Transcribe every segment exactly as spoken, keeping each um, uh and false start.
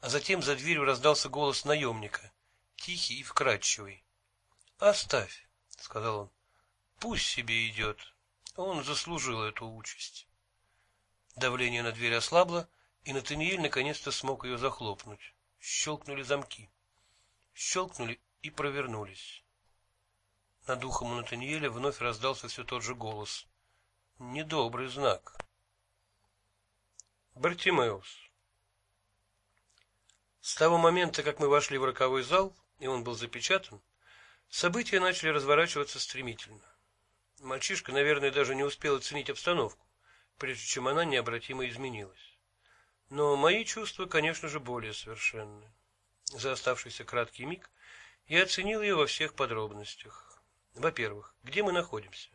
а затем за дверью раздался голос наемника, тихий и вкрадчивый. — Оставь, — сказал он, — пусть себе идет, он заслужил эту участь. Давление на дверь ослабло, и Натаниэль наконец-то смог ее захлопнуть. Щелкнули замки. Щелкнули и провернулись. Над ухом у Натаниэля вновь раздался все тот же голос. Недобрый знак. Бартимеус. С того момента, как мы вошли в роковой зал, и он был запечатан, события начали разворачиваться стремительно. Мальчишка, наверное, даже не успел оценить обстановку, прежде чем она необратимо изменилась. Но мои чувства, конечно же, более совершенны. За оставшийся краткий миг я оценил ее во всех подробностях. Во-первых, где мы находимся?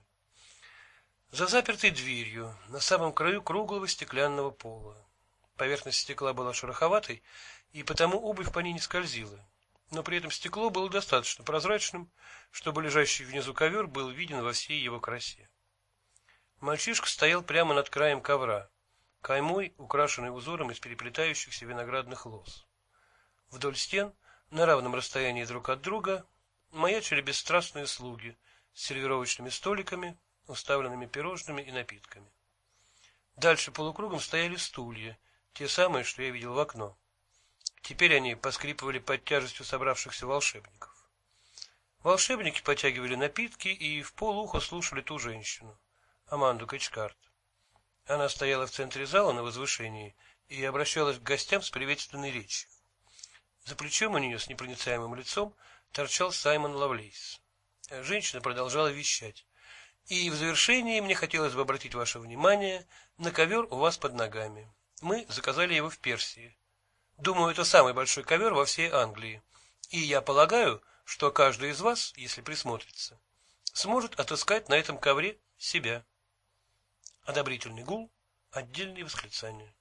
За запертой дверью, на самом краю круглого стеклянного пола. Поверхность стекла была шероховатой, и потому обувь по ней не скользила. Но при этом стекло было достаточно прозрачным, чтобы лежащий внизу ковер был виден во всей его красе. Мальчишка стоял прямо над краем ковра, каймой, украшенной узором из переплетающихся виноградных лоз. Вдоль стен, на равном расстоянии друг от друга, маячили бесстрастные слуги с сервировочными столиками, уставленными пирожными и напитками. Дальше полукругом стояли стулья, те самые, что я видел в окно. Теперь они поскрипывали под тяжестью собравшихся волшебников. Волшебники потягивали напитки и в полуха слушали ту женщину, Аманду Качкарт. Она стояла в центре зала на возвышении и обращалась к гостям с приветственной речью. За плечом у нее с непроницаемым лицом торчал Саймон Лавлейс. Женщина продолжала вещать. И в завершении мне хотелось бы обратить ваше внимание на ковер у вас под ногами. Мы заказали его в Персии. Думаю, это самый большой ковер во всей Англии. И я полагаю, что каждый из вас, если присмотрится, сможет отыскать на этом ковре себя. Одобрительный гул, отдельные восклицания.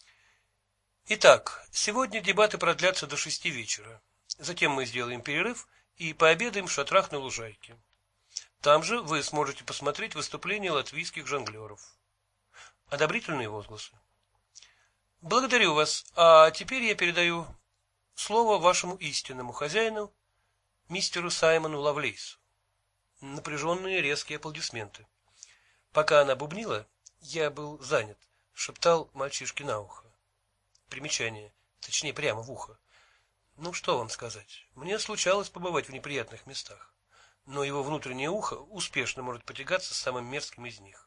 Итак, сегодня дебаты продлятся до шести вечера. Затем мы сделаем перерыв и пообедаем в шатрах на лужайке. Там же вы сможете посмотреть выступления латвийских жонглеров. Одобрительные возгласы. Благодарю вас. А теперь я передаю слово вашему истинному хозяину, мистеру Саймону Лавлейсу. Напряженные резкие аплодисменты. Пока она бубнила, я был занят, шептал мальчишке на ухо. Примечание, точнее прямо в ухо. Ну что вам сказать? Мне случалось побывать в неприятных местах, но его внутреннее ухо успешно может потягаться с самым мерзким из них.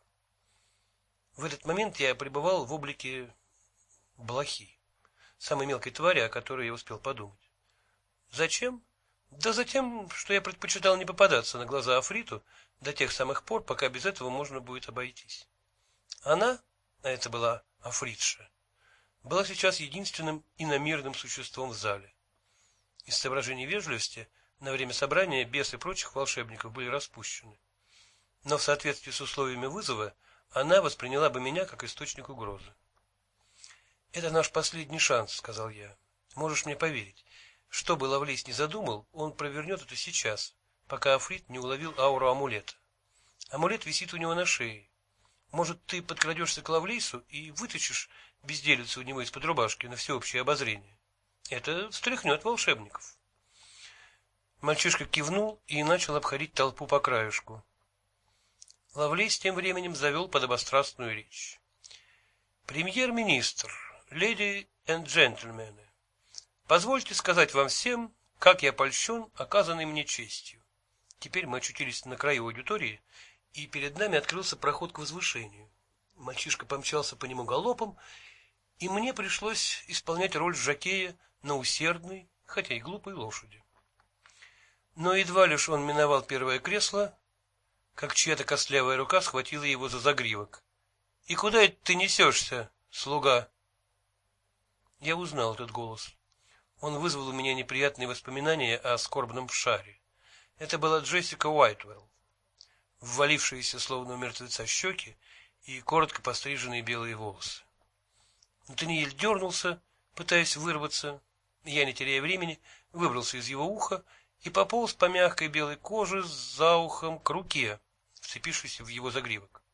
В этот момент я пребывал в облике блохи, самой мелкой твари, о которой я успел подумать. Зачем? Да затем, что я предпочитал не попадаться на глаза Африту до тех самых пор, пока без этого можно будет обойтись. Она, а это была Афритша, была сейчас единственным иномирным существом в зале. Из соображений вежливости на время собрания бес и прочих волшебников были распущены. Но в соответствии с условиями вызова она восприняла бы меня как источник угрозы. «Это наш последний шанс», — сказал я. «Можешь мне поверить. Что бы Лавлейс ни задумал, он провернет это сейчас, пока Африт не уловил ауру амулета. Амулет висит у него на шее. Может, ты подкрадешься к Лавлейсу и вытащишь безделицу у него из-под рубашки на всеобщее обозрение. Это встряхнет волшебников». Мальчишка кивнул и начал обходить толпу по краешку. Лавлейс тем временем завел подобострастную речь. «Премьер-министр, леди и джентльмены, позвольте сказать вам всем, как я польщен оказанной мне честью». Теперь мы очутились на краю аудитории, и перед нами открылся проход к возвышению. Мальчишка помчался по нему галопом, и мне пришлось исполнять роль жокея на усердной, хотя и глупой лошади. Но едва лишь он миновал первое кресло, как чья-то костлявая рука схватила его за загривок. — И куда это ты несешься, слуга? Я узнал этот голос. Он вызвал у меня неприятные воспоминания о скорбном шаре. Это была Джессика Уайтвелл. Ввалившиеся, словно у мертвеца, щеки и коротко постриженные белые волосы. Натаниэль дернулся, пытаясь вырваться. Я, не теряя времени, выбрался из его уха и пополз по мягкой белой коже за ухом к руке, вцепившейся в его загривок.